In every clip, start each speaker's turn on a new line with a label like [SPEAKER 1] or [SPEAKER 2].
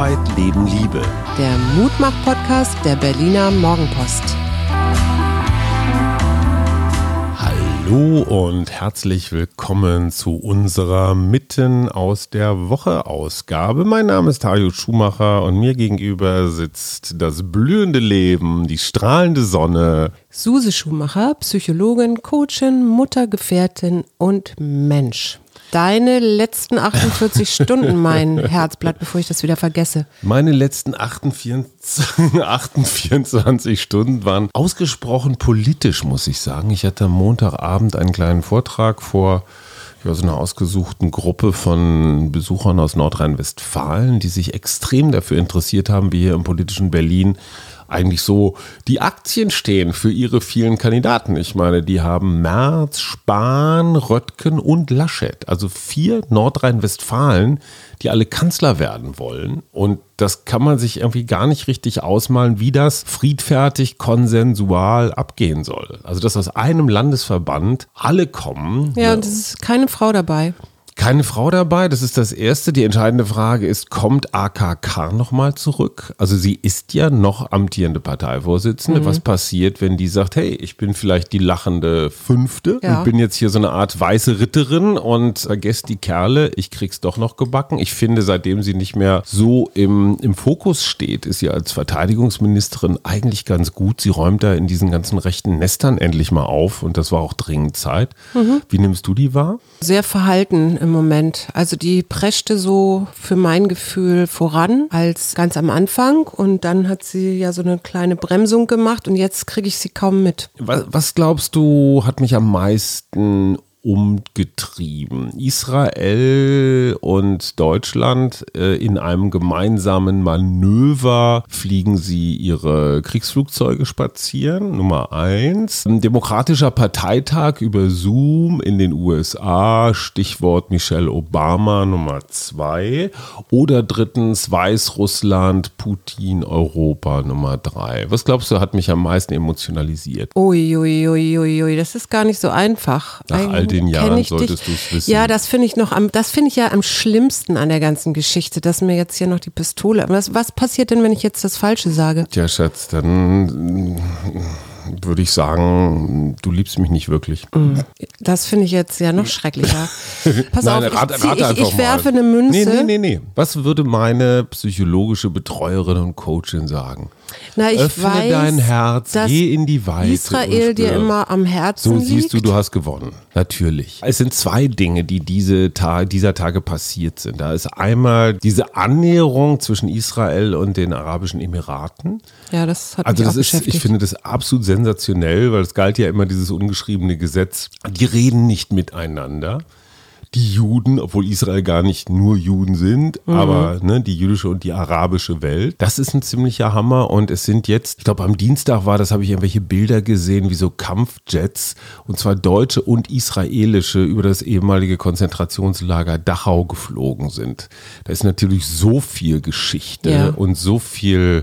[SPEAKER 1] Arbeit, Leben, Liebe.
[SPEAKER 2] Der Mutmach-Podcast der Berliner Morgenpost.
[SPEAKER 1] Hallo und herzlich willkommen zu unserer Mitten aus der Woche Ausgabe. Mein Name ist Hajo Schumacher und mir gegenüber sitzt das blühende Leben, die strahlende Sonne.
[SPEAKER 2] Suse Schumacher, Psychologin, Coachin, Mutter, Gefährtin und Mensch. Deine letzten 48 Stunden, mein Herzblatt, bevor ich das wieder vergesse.
[SPEAKER 1] Meine letzten 24 Stunden waren ausgesprochen politisch, muss ich sagen. Ich hatte am Montagabend einen kleinen Vortrag vor so einer ausgesuchten Gruppe von Besuchern aus Nordrhein-Westfalen, die sich extrem dafür interessiert haben, wie hier im politischen Berlin eigentlich so die Aktien stehen für ihre vielen Kandidaten. Ich meine, die haben Merz, Spahn, Röttgen und Laschet. Also 4 Nordrhein-Westfalen, die alle Kanzler werden wollen. Und das kann man sich irgendwie gar nicht richtig ausmalen, wie das friedfertig, konsensual abgehen soll. Also, dass aus einem Landesverband alle kommen.
[SPEAKER 2] Ja, und es ist keine Frau dabei.
[SPEAKER 1] Keine Frau dabei, das ist das Erste. Die entscheidende Frage ist, kommt AKK nochmal zurück? Also sie ist ja noch amtierende Parteivorsitzende. Was passiert, wenn die sagt, hey, ich bin vielleicht die lachende Fünfte und bin jetzt hier so eine Art weiße Ritterin und vergesst die Kerle, ich krieg's doch noch gebacken. Ich finde, seitdem sie nicht mehr so im Fokus steht, ist sie als Verteidigungsministerin eigentlich ganz gut. Sie räumt da in diesen ganzen rechten Nestern endlich mal auf und das war auch dringend Zeit. Wie nimmst du die wahr?
[SPEAKER 2] Sehr verhalten im Moment. Also die preschte so für mein Gefühl voran als ganz am Anfang und dann hat sie ja so eine kleine Bremsung gemacht und jetzt kriege ich sie kaum mit.
[SPEAKER 1] Was glaubst du, hat mich am meisten umgetrieben? Israel und Deutschland in einem gemeinsamen Manöver fliegen sie ihre Kriegsflugzeuge spazieren, Nummer 1. Ein demokratischer Parteitag über Zoom in den USA, Stichwort Michelle Obama, Nummer 2. Oder drittens Weißrussland, Putin, Europa, Nummer 3. Was glaubst du, hat mich am meisten emotionalisiert?
[SPEAKER 2] Uiuiuiui, das ist gar nicht so einfach.
[SPEAKER 1] Nach all den Jahren solltest du es wissen.
[SPEAKER 2] Ja, das finde ich ja am schlimmsten an der ganzen Geschichte, dass mir jetzt hier noch die Pistole. Was passiert denn, wenn ich jetzt das Falsche sage?
[SPEAKER 1] Tja, Schatz, dann würde ich sagen, du liebst mich nicht wirklich.
[SPEAKER 2] Das finde ich jetzt ja noch schrecklicher. Pass auf, ich werfe eine
[SPEAKER 1] Münze.
[SPEAKER 2] Nee.
[SPEAKER 1] Was würde meine psychologische Betreuerin und Coachin sagen?
[SPEAKER 2] Na, ich
[SPEAKER 1] Öffne
[SPEAKER 2] weiß,
[SPEAKER 1] dein Herz, geh in die Weite.
[SPEAKER 2] Israel dir immer am Herzen liegt.
[SPEAKER 1] So siehst du hast gewonnen. Natürlich. Es sind 2 Dinge, die dieser Tage passiert sind. Da ist einmal diese Annäherung zwischen Israel und den Arabischen Emiraten.
[SPEAKER 2] Ja, das hat mich auch beschäftigt.
[SPEAKER 1] Ich finde das absolut sensationell, weil es galt ja immer dieses ungeschriebene Gesetz. Die reden nicht miteinander. Die Juden, obwohl Israel gar nicht nur Juden sind, aber die jüdische und die arabische Welt. Das ist ein ziemlicher Hammer und es sind jetzt, ich glaube am Dienstag habe ich irgendwelche Bilder gesehen, wie so Kampfjets, und zwar deutsche und israelische, über das ehemalige Konzentrationslager Dachau geflogen sind. Da ist natürlich so viel Geschichte und so viel,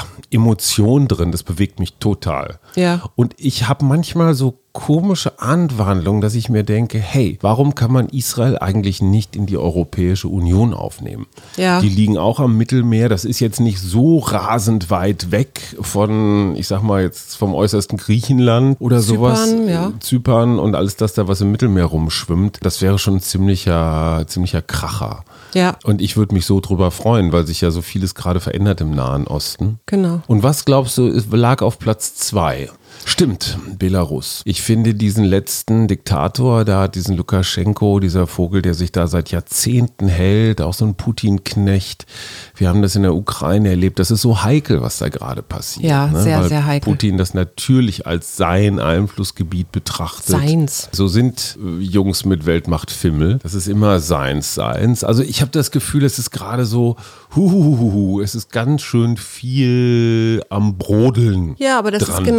[SPEAKER 1] Emotion drin, das bewegt mich total.
[SPEAKER 2] Ja.
[SPEAKER 1] Und ich habe manchmal so komische Anwandlung, dass ich mir denke, hey, warum kann man Israel eigentlich nicht in die Europäische Union aufnehmen?
[SPEAKER 2] Ja.
[SPEAKER 1] Die liegen auch am Mittelmeer, das ist jetzt nicht so rasend weit weg von, ich sag mal jetzt vom äußersten Griechenland oder sowas. Zypern und alles das da, was im Mittelmeer rumschwimmt, das wäre schon ein ziemlicher Kracher.
[SPEAKER 2] Ja.
[SPEAKER 1] Und ich würde mich so drüber freuen, weil sich ja so vieles gerade verändert im Nahen Osten.
[SPEAKER 2] Genau.
[SPEAKER 1] Und was glaubst du, lag auf Platz 2? Stimmt, Belarus. Ich finde diesen letzten Diktator, da diesen Lukaschenko, dieser Vogel, der sich da seit Jahrzehnten hält, auch so ein Putin-Knecht. Wir haben das in der Ukraine erlebt. Das ist so heikel, was da gerade passiert.
[SPEAKER 2] Ja, sehr,
[SPEAKER 1] weil
[SPEAKER 2] sehr heikel.
[SPEAKER 1] Putin das natürlich als sein Einflussgebiet betrachtet.
[SPEAKER 2] Seins.
[SPEAKER 1] So sind Jungs mit Weltmachtfimmel. Das ist immer seins. Also ich habe das Gefühl, es ist gerade so, es ist ganz schön viel am Brodeln.
[SPEAKER 2] Ja, aber das ist genau das,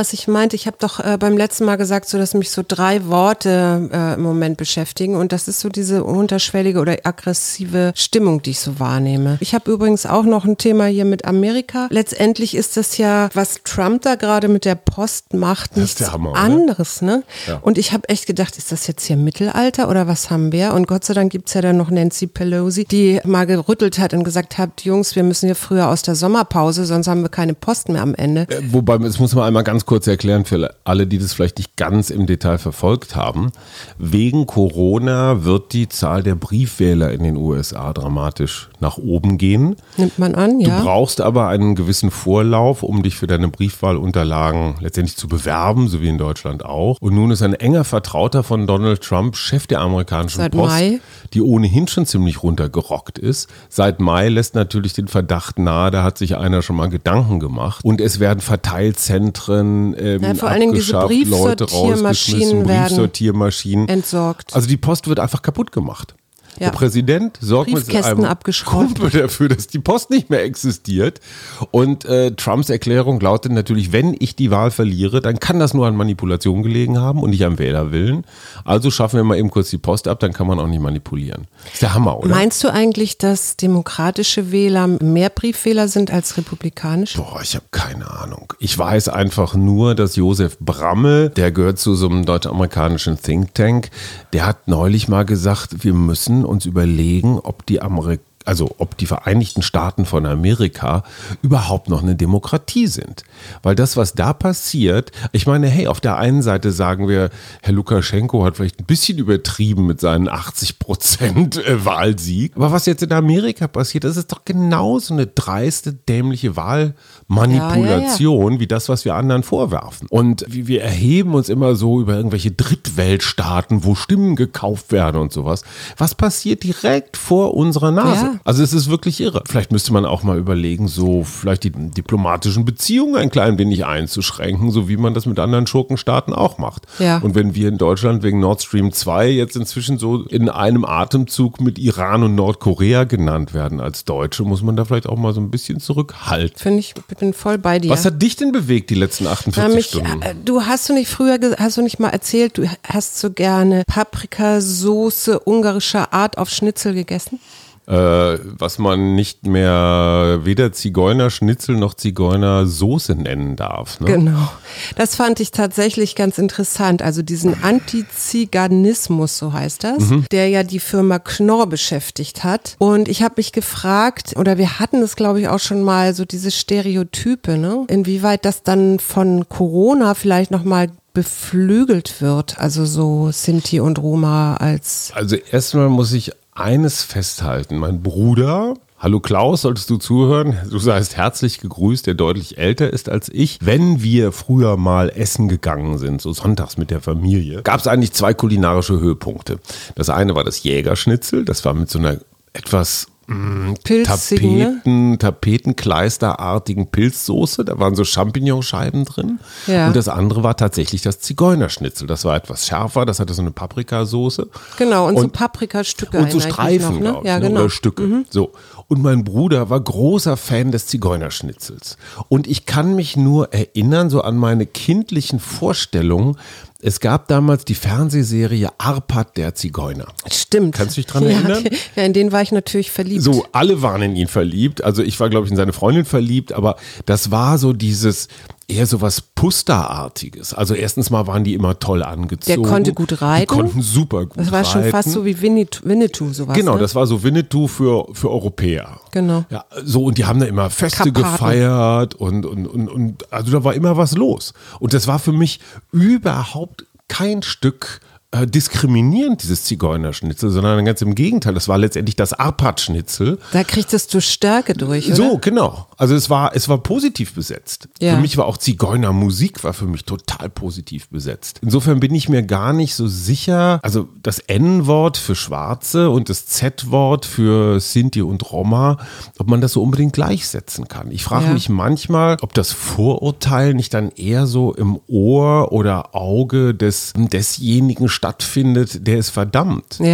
[SPEAKER 2] was ich meinte? Ich habe doch beim letzten Mal gesagt, so dass mich so 3 Worte im Moment beschäftigen und das ist so diese unterschwellige oder aggressive Stimmung, die ich so wahrnehme. Ich habe übrigens auch noch ein Thema hier mit Amerika. Letztendlich ist das ja, was Trump da gerade mit der Post macht, nichts anderes, ne? Ja. Und ich habe echt gedacht, ist das jetzt hier Mittelalter oder was haben wir? Und Gott sei Dank gibt's ja dann noch Nancy Pelosi, die mal gerüttelt hat und gesagt hat, Jungs, wir müssen hier früher aus der Sommerpause, sonst haben wir keine Post mehr am Ende.
[SPEAKER 1] Wobei, das muss man einmal ganz kurz erklären für alle, die das vielleicht nicht ganz im Detail verfolgt haben. Wegen Corona wird die Zahl der Briefwähler in den USA dramatisch nach oben gehen.
[SPEAKER 2] Nimmt man an, ja.
[SPEAKER 1] Du brauchst aber einen gewissen Vorlauf, um dich für deine Briefwahlunterlagen letztendlich zu bewerben, so wie in Deutschland auch. Und nun ist ein enger Vertrauter von Donald Trump Chef der amerikanischen
[SPEAKER 2] Seit
[SPEAKER 1] Post,
[SPEAKER 2] Mai.
[SPEAKER 1] Die ohnehin schon ziemlich runtergerockt ist. Seit Mai lässt natürlich den Verdacht nahe, da hat sich einer schon mal Gedanken gemacht. Und es werden Verteilzentren
[SPEAKER 2] vor allen Dingen diese Briefsortiermaschinen
[SPEAKER 1] Briefsortiermaschinen
[SPEAKER 2] entsorgt.
[SPEAKER 1] Also die Post wird einfach kaputt gemacht.
[SPEAKER 2] Ja.
[SPEAKER 1] Der Präsident sorgt mit einem Kumpel dafür, dass die Post nicht mehr existiert. Und Trumps Erklärung lautet natürlich, wenn ich die Wahl verliere, dann kann das nur an Manipulation gelegen haben und nicht am Wählerwillen. Also schaffen wir mal eben kurz die Post ab, dann kann man auch nicht manipulieren. Ist der Hammer, oder?
[SPEAKER 2] Meinst du eigentlich, dass demokratische Wähler mehr Briefwähler sind als republikanische?
[SPEAKER 1] Boah, ich habe keine Ahnung. Ich weiß einfach nur, dass Josef Brammel, der gehört zu so einem deutsch-amerikanischen Think Tank, der hat neulich mal gesagt, wir müssen uns überlegen, ob die Vereinigten Staaten von Amerika überhaupt noch eine Demokratie sind. Weil das, was da passiert, ich meine, hey, auf der einen Seite sagen wir, Herr Lukaschenko hat vielleicht ein bisschen übertrieben mit seinen 80% Wahlsieg. Aber was jetzt in Amerika passiert, das ist doch genauso eine dreiste, dämliche Wahlmanipulation wie das, was wir anderen vorwerfen. Und wir erheben uns immer so über irgendwelche Drittweltstaaten, wo Stimmen gekauft werden und sowas. Was passiert direkt vor unserer Nase? Ja. Also es ist wirklich irre. Vielleicht müsste man auch mal überlegen, so vielleicht die diplomatischen Beziehungen ein klein wenig einzuschränken, so wie man das mit anderen Schurkenstaaten auch macht.
[SPEAKER 2] Ja.
[SPEAKER 1] Und wenn wir in Deutschland wegen Nord Stream 2 jetzt inzwischen so in einem Atemzug mit Iran und Nordkorea genannt werden als Deutsche, muss man da vielleicht auch mal so ein bisschen zurückhalten.
[SPEAKER 2] Ich bin voll bei dir.
[SPEAKER 1] Was hat dich denn bewegt die letzten 48 Stunden?
[SPEAKER 2] Du hast du nicht mal erzählt, du hast so gerne Paprikasoße ungarischer Art auf Schnitzel gegessen?
[SPEAKER 1] Was man nicht mehr weder Zigeunerschnitzel noch Zigeunersoße nennen darf. Ne?
[SPEAKER 2] Genau. Das fand ich tatsächlich ganz interessant. Also diesen Antiziganismus, so heißt das, der ja die Firma Knorr beschäftigt hat. Und ich habe mich gefragt, oder wir hatten es, glaube ich, auch schon mal, so diese Stereotype, ne? Inwieweit das dann von Corona vielleicht nochmal beflügelt wird. Also so Sinti und Roma als...
[SPEAKER 1] Also erstmal muss ich eines festhalten. Mein Bruder, hallo Klaus, solltest du zuhören, du seist herzlich gegrüßt, der deutlich älter ist als ich. Wenn wir früher mal essen gegangen sind, so sonntags mit der Familie, gab es eigentlich 2 kulinarische Höhepunkte. Das eine war das Jägerschnitzel, das war mit so einer etwas Tapetenkleisterartigen Pilzsoße, da waren so Champignonscheiben drin.
[SPEAKER 2] Ja.
[SPEAKER 1] Und das andere war tatsächlich das Zigeunerschnitzel. Das war etwas schärfer, das hatte so eine Paprikasoße.
[SPEAKER 2] Genau, und so Paprikastücke.
[SPEAKER 1] Und so Streifen,
[SPEAKER 2] noch, ne?
[SPEAKER 1] glaube ich,
[SPEAKER 2] ja, genau.
[SPEAKER 1] Oder Stücke. So. Und mein Bruder war großer Fan des Zigeunerschnitzels. Und ich kann mich nur erinnern, so an meine kindlichen Vorstellungen. Es gab damals die Fernsehserie Arpad der Zigeuner.
[SPEAKER 2] Stimmt.
[SPEAKER 1] Kannst du dich dran erinnern?
[SPEAKER 2] Ja, in den war ich natürlich verliebt.
[SPEAKER 1] So, alle waren in ihn verliebt. Also ich war, glaube ich, in seine Freundin verliebt. Aber das war so dieses... eher so was Pusterartiges. Also erstens mal waren die immer toll angezogen.
[SPEAKER 2] Der konnte gut reiten.
[SPEAKER 1] Die konnten super gut reiten.
[SPEAKER 2] Das war schon fast so wie Winnetou sowas.
[SPEAKER 1] Genau,
[SPEAKER 2] ne?
[SPEAKER 1] Das war so Winnetou für Europäer.
[SPEAKER 2] Genau.
[SPEAKER 1] Ja, so, und die haben da immer Feste gefeiert und also da war immer was los. Und das war für mich überhaupt kein Stück diskriminierend, dieses Zigeunerschnitzel, sondern ganz im Gegenteil, das war letztendlich das Arpad-Schnitzel.
[SPEAKER 2] Da kriegtest du Stärke durch, oder?
[SPEAKER 1] So, genau. Also es war positiv besetzt.
[SPEAKER 2] Ja.
[SPEAKER 1] Für mich war auch Zigeunermusik war für mich total positiv besetzt. Insofern bin ich mir gar nicht so sicher, also das N-Wort für Schwarze und das Z-Wort für Sinti und Roma, ob man das so unbedingt gleichsetzen kann. Ich frage mich manchmal, ob das Vorurteil nicht dann eher so im Ohr oder Auge desjenigen stattfindet, der es verdammt.
[SPEAKER 2] Ja.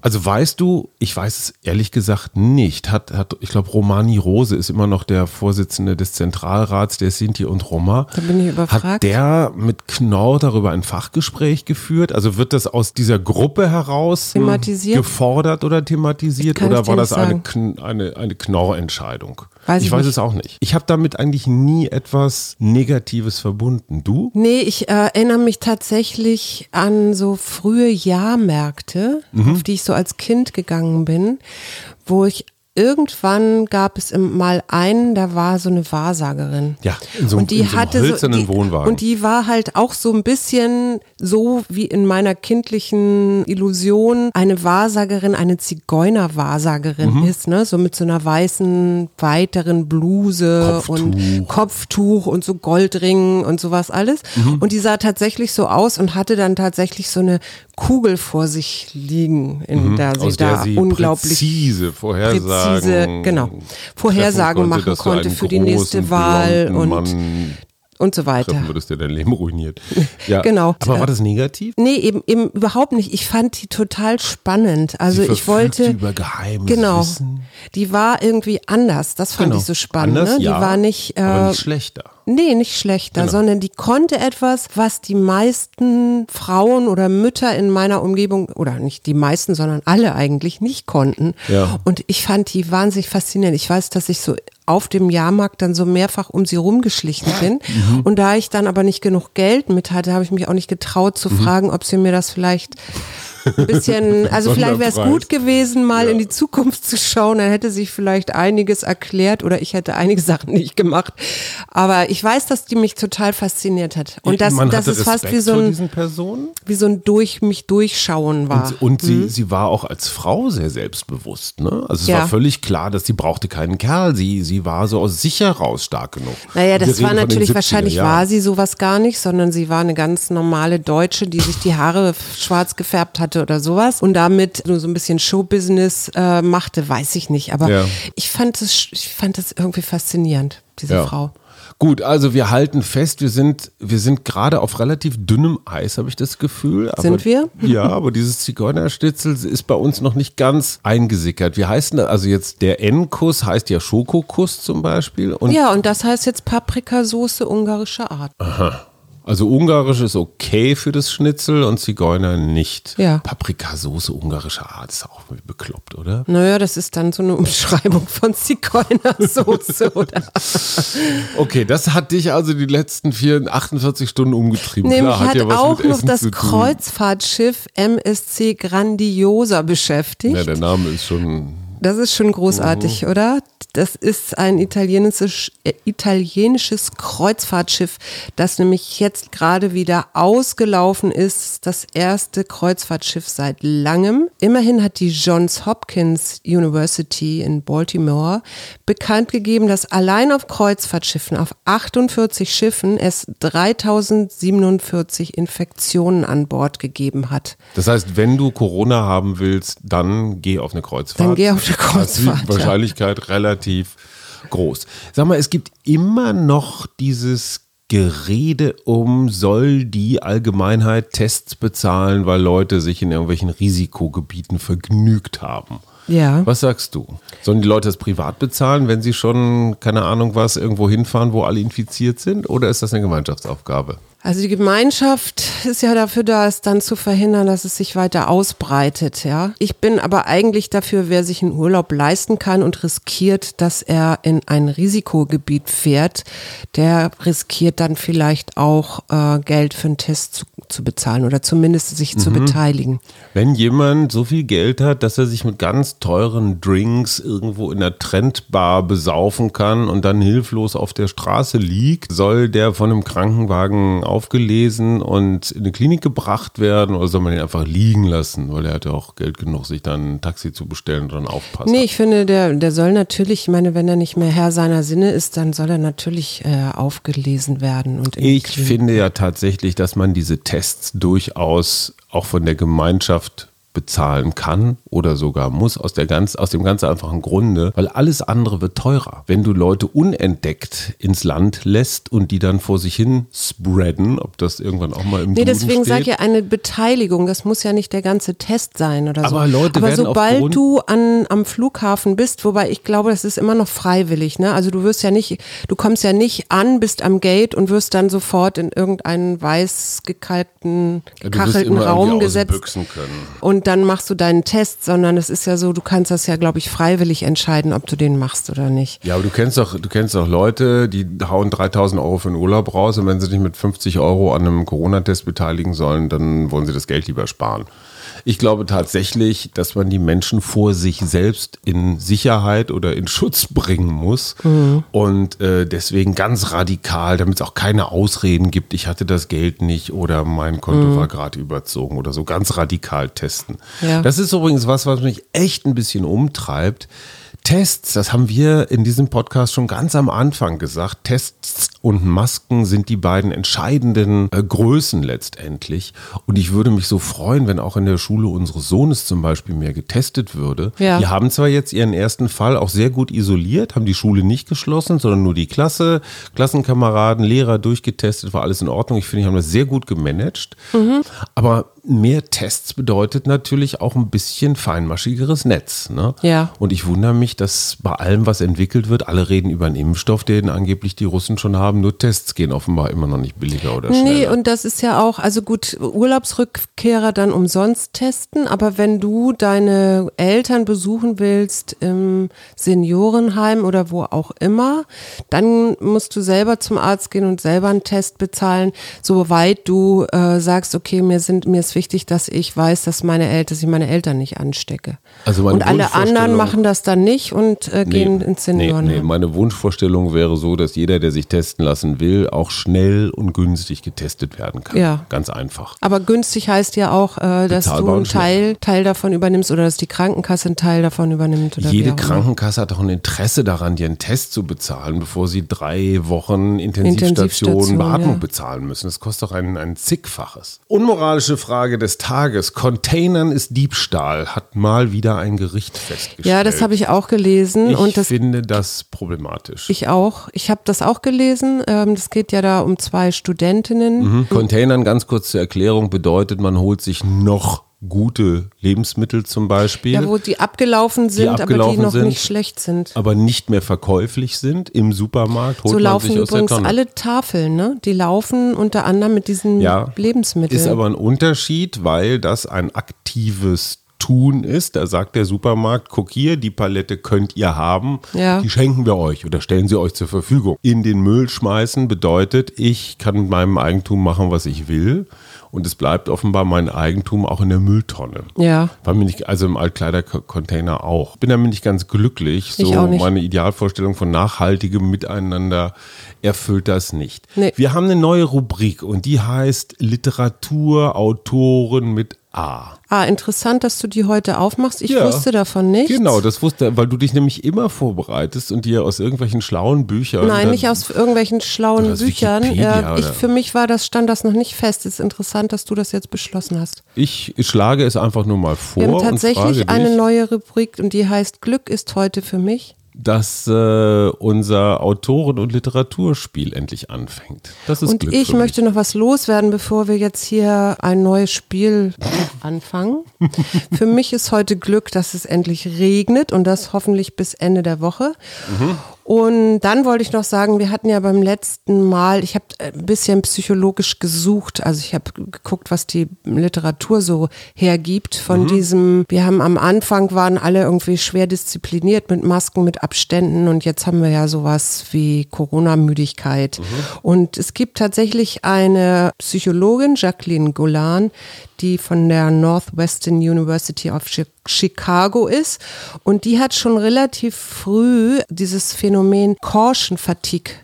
[SPEAKER 1] Also weißt du, ich weiß es ehrlich gesagt nicht, ich glaube Romani Rose ist immer noch der Vorsitzende des Zentralrats der Sinti und Roma.
[SPEAKER 2] Da bin ich überfragt.
[SPEAKER 1] Hat der mit Knorr darüber ein Fachgespräch geführt? Also wird das aus dieser Gruppe heraus gefordert oder thematisiert oder war das eine Knorr-Entscheidung? Ich weiß es auch nicht. Ich habe damit eigentlich nie etwas Negatives verbunden. Du?
[SPEAKER 2] Nee, ich erinnere mich tatsächlich an so frühe Jahrmärkte, auf die ich so als Kind gegangen bin, wo ich irgendwann gab es mal einen, da war so eine Wahrsagerin.
[SPEAKER 1] Ja, in so einem hölzernen Wohnwagen.
[SPEAKER 2] Und die war halt auch so ein bisschen so wie in meiner kindlichen Illusion eine Wahrsagerin, eine Zigeuner-Wahrsagerin ist, ne? So mit so einer weißen, weiteren Bluse und Kopftuch und so Goldringen und sowas alles. Und die sah tatsächlich so aus und hatte dann tatsächlich so eine Kugel vor sich liegen, in der sie da unglaublich
[SPEAKER 1] präzise
[SPEAKER 2] Vorhersagen machen konnte für die nächste Wahl und so weiter.
[SPEAKER 1] Treffen würdest du dein Leben ruiniert. Ja.
[SPEAKER 2] Genau.
[SPEAKER 1] Aber war das negativ?
[SPEAKER 2] Nee, eben überhaupt nicht. Ich fand die total spannend. Also ich wollte
[SPEAKER 1] über Geheimes Wissen.
[SPEAKER 2] Die war irgendwie anders. Das fand ich so spannend.
[SPEAKER 1] Anders,
[SPEAKER 2] ne? Die war nicht,
[SPEAKER 1] aber nicht schlechter.
[SPEAKER 2] Nee, nicht schlechter, sondern die konnte etwas, was die meisten Frauen oder Mütter in meiner Umgebung, oder nicht die meisten, sondern alle eigentlich nicht konnten.
[SPEAKER 1] Ja.
[SPEAKER 2] Und ich fand die wahnsinnig faszinierend. Ich weiß, dass ich so auf dem Jahrmarkt dann so mehrfach um sie rumgeschlichen bin. Und da ich dann aber nicht genug Geld mit hatte, habe ich mich auch nicht getraut zu fragen, ob sie mir das vielleicht ein bisschen, also vielleicht wäre es gut gewesen, mal in die Zukunft zu schauen, dann hätte sich vielleicht einiges erklärt oder ich hätte einige Sachen nicht gemacht. Aber ich weiß, dass die mich total fasziniert hat. Und das ist fast wie so ein Durchschauen war.
[SPEAKER 1] Und sie war auch als Frau sehr selbstbewusst, ne? Also es war völlig klar, dass sie brauchte keinen Kerl. Sie war so aus sich heraus stark genug.
[SPEAKER 2] Naja, das war natürlich, wahrscheinlich war sie sowas gar nicht, sondern sie war eine ganz normale Deutsche, die sich die Haare schwarz gefärbt hat oder sowas und damit so ein bisschen Showbusiness machte, weiß ich nicht. Aber ich fand es irgendwie faszinierend, diese Frau.
[SPEAKER 1] Gut, also wir halten fest, wir sind gerade auf relativ dünnem Eis, habe ich das Gefühl. Aber,
[SPEAKER 2] sind wir?
[SPEAKER 1] Ja, aber dieses Zigeunerschnitzel ist bei uns noch nicht ganz eingesickert. Wir heißen also jetzt der N-Kuss heißt ja Schokokuss zum Beispiel. Und
[SPEAKER 2] das heißt jetzt Paprikasoße ungarischer Art.
[SPEAKER 1] Aha. Also ungarisch ist okay für das Schnitzel und Zigeuner nicht.
[SPEAKER 2] Ja.
[SPEAKER 1] Paprikasoße ungarischer Art ist auch bekloppt, oder?
[SPEAKER 2] Naja, das ist dann so eine Umschreibung von Zigeunersoße, oder?
[SPEAKER 1] Okay, das hat dich also die letzten 48 Stunden umgetrieben.
[SPEAKER 2] Nämlich
[SPEAKER 1] Klar,
[SPEAKER 2] hat
[SPEAKER 1] ja was
[SPEAKER 2] auch
[SPEAKER 1] mit
[SPEAKER 2] noch
[SPEAKER 1] Essen
[SPEAKER 2] das
[SPEAKER 1] zu tun.
[SPEAKER 2] Kreuzfahrtschiff MSC Grandiosa beschäftigt.
[SPEAKER 1] Ja, der Name ist schon...
[SPEAKER 2] Das ist schon großartig, oder? Das ist ein italienisches Kreuzfahrtschiff, das nämlich jetzt gerade wieder ausgelaufen ist. Das erste Kreuzfahrtschiff seit langem. Immerhin hat die Johns Hopkins University in Baltimore bekannt gegeben, dass allein auf Kreuzfahrtschiffen, auf 48 Schiffen, es 3047 Infektionen an Bord gegeben hat.
[SPEAKER 1] Das heißt, wenn du Corona haben willst, dann geh auf eine Kreuzfahrt.
[SPEAKER 2] Dann geh auf eine Kreuzfahrt.
[SPEAKER 1] Das ist die Wahrscheinlichkeit relativ groß. Sag mal, es gibt immer noch dieses Gerede soll die Allgemeinheit Tests bezahlen, weil Leute sich in irgendwelchen Risikogebieten vergnügt haben.
[SPEAKER 2] Ja.
[SPEAKER 1] Was sagst du? Sollen die Leute das privat bezahlen, wenn sie schon, keine Ahnung was, irgendwo hinfahren, wo alle infiziert sind? Oder ist das eine Gemeinschaftsaufgabe?
[SPEAKER 2] Also die Gemeinschaft ist ja dafür da, es dann zu verhindern, dass es sich weiter ausbreitet, ja. Ich bin aber eigentlich dafür, wer sich einen Urlaub leisten kann und riskiert, dass er in ein Risikogebiet fährt, der riskiert dann vielleicht auch Geld für einen Test zu bezahlen oder zumindest sich zu beteiligen.
[SPEAKER 1] Wenn jemand so viel Geld hat, dass er sich mit ganz teuren Drinks irgendwo in der Trendbar besaufen kann und dann hilflos auf der Straße liegt, soll der von einem Krankenwagen aufgelesen und in eine Klinik gebracht werden oder soll man ihn einfach liegen lassen, weil er hat ja auch Geld genug, sich dann ein Taxi zu bestellen und dann aufpassen.
[SPEAKER 2] Nee, ich finde, der soll natürlich, ich meine, wenn er nicht mehr Herr seiner Sinne ist, dann soll er natürlich aufgelesen werden. Und
[SPEAKER 1] ich finde ja tatsächlich, dass man diese Tests durchaus auch von der Gemeinschaft bezahlen kann oder sogar muss, aus dem ganz einfachen Grunde, weil alles andere wird teurer. Wenn du Leute unentdeckt ins Land lässt und die dann vor sich hin spreaden, ob das irgendwann auch mal im Duden
[SPEAKER 2] deswegen
[SPEAKER 1] steht.
[SPEAKER 2] sage ich ja eine Beteiligung, das muss ja nicht der ganze Test sein oder so.
[SPEAKER 1] Aber Leute werden
[SPEAKER 2] sobald du am Flughafen bist, wobei ich glaube, das ist immer noch freiwillig, ne? Also du kommst ja nicht an, bist am Gate und wirst dann sofort in irgendeinen weiß gekalkten, gekachelten Raum gesetzt und dann machst du deinen Test, sondern es ist ja so, du kannst das ja, glaube ich, freiwillig entscheiden, ob du den machst oder nicht.
[SPEAKER 1] Ja, aber du kennst doch Leute, die hauen 3.000 Euro für den Urlaub raus und wenn sie sich mit 50 Euro an einem Corona-Test beteiligen sollen, dann wollen sie das Geld lieber sparen. Ich glaube tatsächlich, dass man die Menschen vor sich selbst in Sicherheit oder in Schutz bringen muss und deswegen ganz radikal, damit es auch keine Ausreden gibt, ich hatte das Geld nicht oder mein Konto war gerade überzogen oder so, ganz radikal testen. Ja. Das ist übrigens was mich echt ein bisschen umtreibt. Tests, das haben wir in diesem Podcast schon ganz am Anfang gesagt, Tests und Masken sind die beiden entscheidenden Größen letztendlich. Und ich würde mich so freuen, wenn auch in der Schule unseres Sohnes zum Beispiel mehr getestet würde. Ja. Die haben zwar jetzt ihren ersten Fall auch sehr gut isoliert, haben die Schule nicht geschlossen, sondern nur die Klasse, Klassenkameraden, Lehrer durchgetestet, war alles in Ordnung. Ich finde, die haben das sehr gut gemanagt. Aber mehr Tests bedeutet natürlich auch ein bisschen feinmaschigeres Netz. Ne? Ja. Und ich wundere mich, dass bei allem, was entwickelt wird, alle reden über einen Impfstoff, den angeblich die Russen schon haben, nur Tests gehen offenbar immer noch nicht billiger oder schneller. Nee,
[SPEAKER 2] und das ist ja auch, also gut, Urlaubsrückkehrer dann umsonst testen, aber wenn du deine Eltern besuchen willst im Seniorenheim oder wo auch immer, dann musst du selber zum Arzt gehen und selber einen Test bezahlen, soweit du sagst, okay, mir ist wichtig, dass ich weiß, dass ich meine Eltern nicht anstecke.
[SPEAKER 1] Also
[SPEAKER 2] und alle anderen machen das dann nicht und gehen ins Seniorenheim.
[SPEAKER 1] Nee, meine Wunschvorstellung wäre so, dass jeder, der sich testen lassen will, auch schnell und günstig getestet werden kann. Ja. Ganz einfach.
[SPEAKER 2] Aber günstig heißt ja auch, dass du einen Teil davon übernimmst oder dass die Krankenkasse einen Teil davon übernimmt. Oder
[SPEAKER 1] jede Krankenkasse hat auch ein Interesse daran, dir einen Test zu bezahlen, bevor sie 3 Wochen Intensivstation Beatmung bezahlen müssen. Das kostet doch ein Zigfaches. Unmoralische Frage des Tages. Containern ist Diebstahl, hat mal wieder ein Gericht festgestellt.
[SPEAKER 2] Ja, das habe ich auch gelesen.
[SPEAKER 1] Ich finde das problematisch.
[SPEAKER 2] Ich auch. Ich habe das auch gelesen. Das geht ja da um 2 Studentinnen.
[SPEAKER 1] Containern, ganz kurz zur Erklärung, bedeutet, man holt sich noch gute Lebensmittel zum Beispiel.
[SPEAKER 2] Ja, wo die abgelaufen sind, aber die noch nicht schlecht sind.
[SPEAKER 1] Aber nicht mehr verkäuflich sind im Supermarkt.
[SPEAKER 2] So laufen übrigens alle Tafeln, ne? Die laufen unter anderem mit diesen Lebensmitteln.
[SPEAKER 1] Ist aber ein Unterschied, weil das ein aktives Tun ist. Da sagt der Supermarkt, guck hier, die Palette könnt ihr haben, die schenken wir euch oder stellen sie euch zur Verfügung. In den Müll schmeißen bedeutet, ich kann mit meinem Eigentum machen, was ich will. Und es bleibt offenbar mein Eigentum auch in der Mülltonne. Ja. Also im Altkleidercontainer auch. Bin damit nicht ganz glücklich. So meine Idealvorstellung von nachhaltigem Miteinander erfüllt das nicht. Nee. Wir haben eine neue Rubrik und die heißt Literaturautoren mit A.
[SPEAKER 2] Interessant, dass du die heute aufmachst. Ich wusste davon nichts.
[SPEAKER 1] Genau, das wusste, weil du dich nämlich immer vorbereitest und dir aus irgendwelchen schlauen Büchern.
[SPEAKER 2] Nein, nicht aus irgendwelchen schlauen Büchern. Für mich stand das noch nicht fest. Es ist interessant, dass du das jetzt beschlossen hast.
[SPEAKER 1] Ich schlage es einfach nur mal vor.
[SPEAKER 2] Wir haben tatsächlich eine neue Rubrik und die heißt Glück ist heute für mich.
[SPEAKER 1] Dass unser Autoren- und Literaturspiel endlich anfängt. Das ist Glück.
[SPEAKER 2] Und ich möchte noch was loswerden, bevor wir jetzt hier ein neues Spiel anfangen. Für mich ist heute Glück, dass es endlich regnet und das hoffentlich bis Ende der Woche. Und dann wollte ich noch sagen, wir hatten ja beim letzten Mal, ich habe ein bisschen psychologisch gesucht, also ich habe geguckt, was die Literatur so hergibt von diesem, wir haben am Anfang, waren alle irgendwie schwer diszipliniert mit Masken, mit Abständen und jetzt haben wir ja sowas wie Corona-Müdigkeit. Und es gibt tatsächlich eine Psychologin, Jacqueline Golan, die von der Northwestern University of Chicago ist und die hat schon relativ früh dieses Phänomen Caution Fatigue.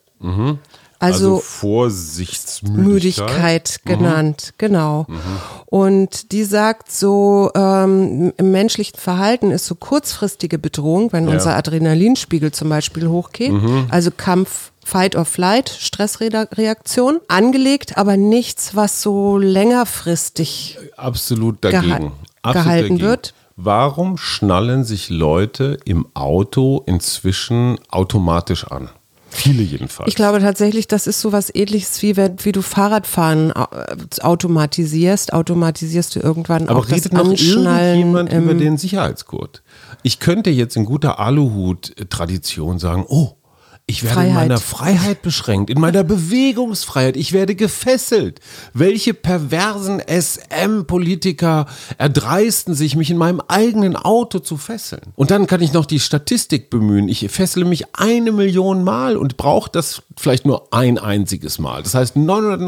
[SPEAKER 2] Also Vorsichtsmüdigkeit genannt, genau. Und die sagt so, im menschlichen Verhalten ist so kurzfristige Bedrohung, wenn unser Adrenalinspiegel zum Beispiel hochgeht, also Kampf, Fight or Flight, Stressreaktion, angelegt, aber nichts, was so längerfristig
[SPEAKER 1] absolut dagegen
[SPEAKER 2] gehalten wird.
[SPEAKER 1] Warum schnallen sich Leute im Auto inzwischen automatisch an? Viele jedenfalls.
[SPEAKER 2] Ich glaube tatsächlich, das ist so was Ähnliches wie du Fahrradfahren automatisierst du irgendwann
[SPEAKER 1] aber
[SPEAKER 2] auch das
[SPEAKER 1] redet noch
[SPEAKER 2] Anschnallen.
[SPEAKER 1] Irgendjemand über den Sicherheitsgurt? Ich könnte jetzt in guter Aluhut-Tradition sagen, ich werde in meiner Freiheit beschränkt, in meiner Bewegungsfreiheit. Ich werde gefesselt. Welche perversen SM-Politiker erdreisten sich, mich in meinem eigenen Auto zu fesseln? Und dann kann ich noch die Statistik bemühen. Ich fessele mich 1 Million Mal und brauche das vielleicht nur ein einziges Mal. Das heißt,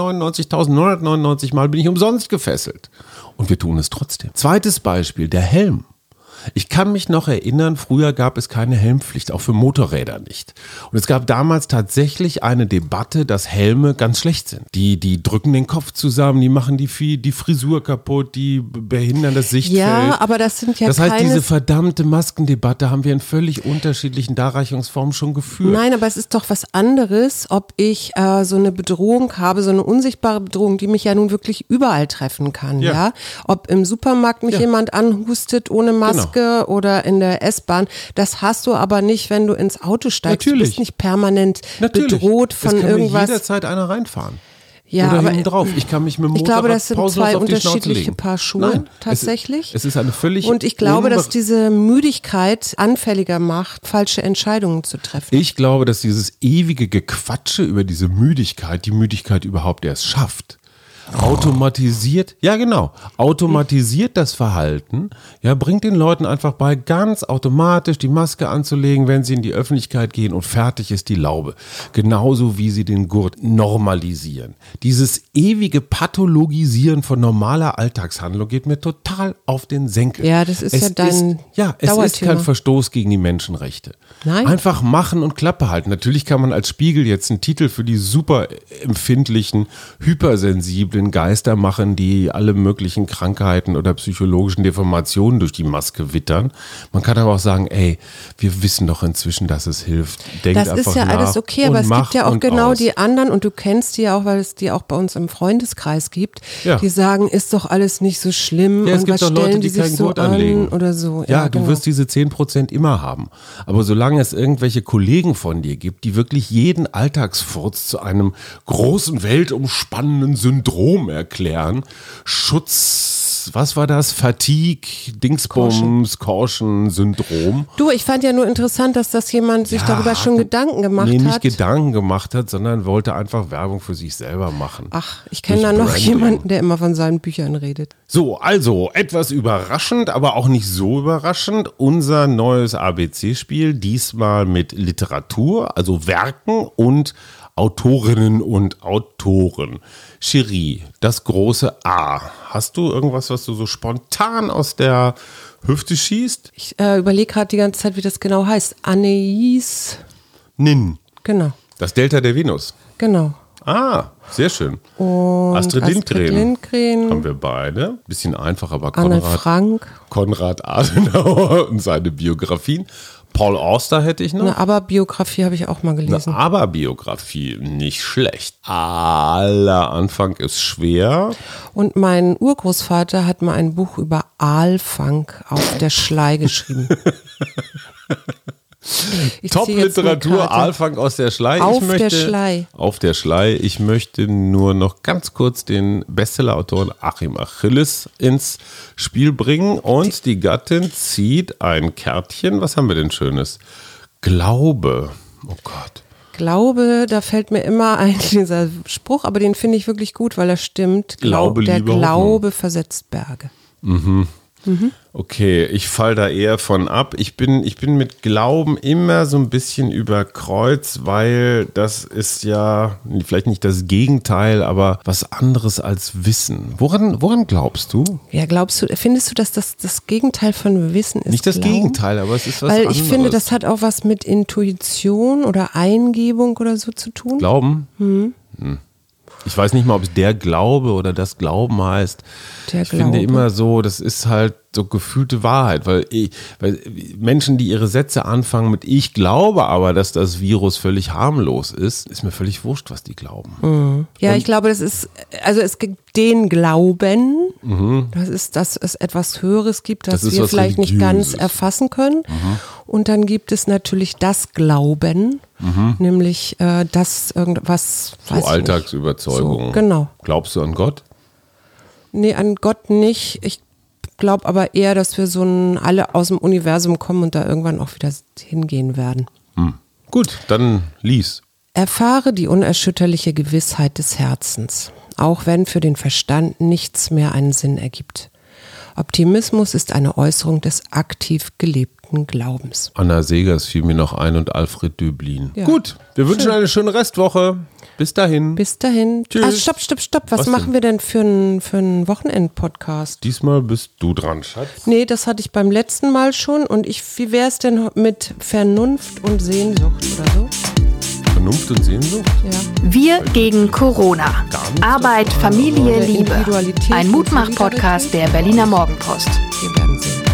[SPEAKER 1] 999.999 Mal bin ich umsonst gefesselt. Und wir tun es trotzdem. Zweites Beispiel, der Helm. Ich kann mich noch erinnern, früher gab es keine Helmpflicht, auch für Motorräder nicht. Und es gab damals tatsächlich eine Debatte, dass Helme ganz schlecht sind. Die drücken den Kopf zusammen, die machen die Frisur kaputt, die behindern das Sichtfeld.
[SPEAKER 2] Ja, aber das sind ja
[SPEAKER 1] Das heißt, diese verdammte Maskendebatte haben wir in völlig unterschiedlichen Darreichungsformen schon geführt.
[SPEAKER 2] Nein, aber es ist doch was anderes, ob ich so eine Bedrohung habe, so eine unsichtbare Bedrohung, die mich ja nun wirklich überall treffen kann. Ja. Ob im Supermarkt mich jemand anhustet ohne Maske. Oder in der S-Bahn. Das hast du aber nicht, wenn du ins Auto steigst.
[SPEAKER 1] Natürlich.
[SPEAKER 2] Du bist nicht permanent bedroht von
[SPEAKER 1] irgendwas. Es kann
[SPEAKER 2] irgendwas.
[SPEAKER 1] mir jederzeit einer reinfahren.
[SPEAKER 2] Ja,
[SPEAKER 1] oder
[SPEAKER 2] aber
[SPEAKER 1] hinten drauf. Ich kann mich mit dem
[SPEAKER 2] ich glaube,
[SPEAKER 1] Motorrad
[SPEAKER 2] das sind
[SPEAKER 1] pausenlos
[SPEAKER 2] zwei
[SPEAKER 1] auf die Schnauze
[SPEAKER 2] unterschiedliche
[SPEAKER 1] legen.
[SPEAKER 2] Paar Schuhe,
[SPEAKER 1] Nein,
[SPEAKER 2] tatsächlich.
[SPEAKER 1] Es ist eine völlig
[SPEAKER 2] Und ich glaube, dass diese Müdigkeit anfälliger macht, falsche Entscheidungen zu treffen.
[SPEAKER 1] Ich glaube, dass dieses ewige Gequatsche über diese Müdigkeit, die Müdigkeit überhaupt erst schafft. Automatisiert das Verhalten, bringt den Leuten einfach bei, ganz automatisch die Maske anzulegen, wenn sie in die Öffentlichkeit gehen und fertig ist die Laube. Genauso wie sie den Gurt normalisieren. Dieses ewige Pathologisieren von normaler Alltagshandlung geht mir total auf den Senkel.
[SPEAKER 2] Ja, das ist dein
[SPEAKER 1] es
[SPEAKER 2] Dauerthema.
[SPEAKER 1] ist kein Verstoß gegen die Menschenrechte.
[SPEAKER 2] Nein.
[SPEAKER 1] Einfach machen und Klappe halten. Natürlich kann man als Spiegel jetzt einen Titel für die super empfindlichen, hypersensiblen Geister machen, die alle möglichen Krankheiten oder psychologischen Deformationen durch die Maske wittern. Man kann aber auch sagen, wir wissen doch inzwischen, dass es hilft. Denkt
[SPEAKER 2] das
[SPEAKER 1] einfach
[SPEAKER 2] ist ja
[SPEAKER 1] nach
[SPEAKER 2] alles okay, aber es gibt ja auch genau
[SPEAKER 1] aus.
[SPEAKER 2] die anderen, und du kennst die ja auch, weil es die auch bei uns im Freundeskreis gibt,
[SPEAKER 1] Ja.
[SPEAKER 2] die sagen, ist doch alles nicht so schlimm
[SPEAKER 1] Ja, es
[SPEAKER 2] und
[SPEAKER 1] gibt
[SPEAKER 2] was
[SPEAKER 1] doch Leute,
[SPEAKER 2] stellen
[SPEAKER 1] die
[SPEAKER 2] die sich
[SPEAKER 1] keinen
[SPEAKER 2] so
[SPEAKER 1] Gurt
[SPEAKER 2] an
[SPEAKER 1] anlegen.
[SPEAKER 2] oder so.
[SPEAKER 1] Ja, du
[SPEAKER 2] genau.
[SPEAKER 1] wirst diese 10% immer haben. Aber solange es irgendwelche Kollegen von dir gibt, die wirklich jeden Alltagsfurz zu einem großen, weltumspannenden Syndrom erklären, Schutz, was war das? Fatigue, Dingsbums, Caution-Syndrom.
[SPEAKER 2] Du, ich fand ja nur interessant, dass das jemand sich darüber schon Gedanken gemacht
[SPEAKER 1] nicht
[SPEAKER 2] hat.
[SPEAKER 1] Gedanken gemacht hat, sondern wollte einfach Werbung für sich selber machen.
[SPEAKER 2] Ach, ich kenne
[SPEAKER 1] Durch
[SPEAKER 2] da noch
[SPEAKER 1] Branding.
[SPEAKER 2] jemanden, der immer von seinen Büchern redet.
[SPEAKER 1] So, also etwas überraschend, aber auch nicht so überraschend. Unser neues ABC-Spiel, diesmal mit Literatur, also Werken und Autorinnen und Autoren. Cherie, das große A. Hast du irgendwas, was du so spontan aus der Hüfte schießt?
[SPEAKER 2] Ich überlege gerade die ganze Zeit, wie das genau heißt. Anais.
[SPEAKER 1] Nin.
[SPEAKER 2] Genau,
[SPEAKER 1] Das Delta der Venus.
[SPEAKER 2] genau.
[SPEAKER 1] Ah, sehr schön.
[SPEAKER 2] Und
[SPEAKER 1] Astrid Lindgren. Haben
[SPEAKER 2] Anne
[SPEAKER 1] wir beide. Bisschen einfach, aber Konrad Adenauer und seine Biografien. Paul Auster hätte ich noch.
[SPEAKER 2] Eine Aber-Biografie habe ich auch mal gelesen.
[SPEAKER 1] Eine Aber-Biografie, nicht schlecht. Aller Anfang ist schwer.
[SPEAKER 2] Und mein Urgroßvater hat mal ein Buch über Aalfang auf der Schlei geschrieben.
[SPEAKER 1] Top-Literatur, Aalfang aus der Schlei.
[SPEAKER 2] Der Schlei.
[SPEAKER 1] Auf der Schlei. Ich möchte nur noch ganz kurz den Bestseller-Autoren Achim Achilles ins Spiel bringen. Und die Gattin zieht ein Kärtchen. Was haben wir denn Schönes? Glaube. Oh Gott.
[SPEAKER 2] Glaube, da fällt mir immer ein dieser Spruch, aber den finde ich wirklich gut, weil er stimmt.
[SPEAKER 1] Glaube,
[SPEAKER 2] der
[SPEAKER 1] Liebe,
[SPEAKER 2] Glaube versetzt Berge.
[SPEAKER 1] Okay, ich fall da eher von ab. Ich bin mit Glauben immer so ein bisschen über Kreuz, weil das ist ja vielleicht nicht das Gegenteil, aber was anderes als Wissen. Woran glaubst du?
[SPEAKER 2] Ja, findest du, dass das Gegenteil von Wissen ist?
[SPEAKER 1] Nicht das
[SPEAKER 2] Glauben?
[SPEAKER 1] Gegenteil, aber es ist was
[SPEAKER 2] Weil
[SPEAKER 1] anderes.
[SPEAKER 2] ich finde, das hat auch was mit Intuition oder Eingebung oder so zu tun.
[SPEAKER 1] Glauben? Ich weiß nicht mal, ob es der Glaube oder das Glauben heißt. Ich finde immer so, das ist halt so gefühlte Wahrheit, weil Menschen, die ihre Sätze anfangen mit ich glaube aber, dass das Virus völlig harmlos ist mir völlig wurscht, was die glauben.
[SPEAKER 2] Ja, ich glaube, es gibt den Glauben, dass es etwas Höheres gibt, das wir vielleicht nicht ganz erfassen können. Und dann gibt es natürlich das Glauben, nämlich das irgendwas.
[SPEAKER 1] So Alltagsüberzeugung.
[SPEAKER 2] So, genau.
[SPEAKER 1] Glaubst du an Gott?
[SPEAKER 2] Nee, an Gott nicht. Ich glaube aber eher, dass wir alle aus dem Universum kommen und da irgendwann auch wieder hingehen werden.
[SPEAKER 1] Gut, dann lies.
[SPEAKER 2] Erfahre die unerschütterliche Gewissheit des Herzens, auch wenn für den Verstand nichts mehr einen Sinn ergibt. Optimismus ist eine Äußerung des aktiv gelebten Glaubens.
[SPEAKER 1] Anna Segers fiel mir noch ein und Alfred Döblin.
[SPEAKER 2] Ja.
[SPEAKER 1] Gut, wir wünschen eine schöne Restwoche. Bis dahin.
[SPEAKER 2] Bis dahin.
[SPEAKER 1] Tschüss.
[SPEAKER 2] Stopp. Was machen wir denn für einen Wochenend-Podcast?
[SPEAKER 1] Diesmal bist du dran, Schatz.
[SPEAKER 2] Nee, das hatte ich beim letzten Mal schon. Und wie wäre es denn mit Vernunft und Sehnsucht oder so?
[SPEAKER 1] Vernunft und Sehnsucht?
[SPEAKER 2] Ja.
[SPEAKER 3] Wir gegen Corona. Arbeit, Familie, Liebe. Ein Mutmach-Podcast der Berliner Morgenpost.
[SPEAKER 2] Wir werden sehen.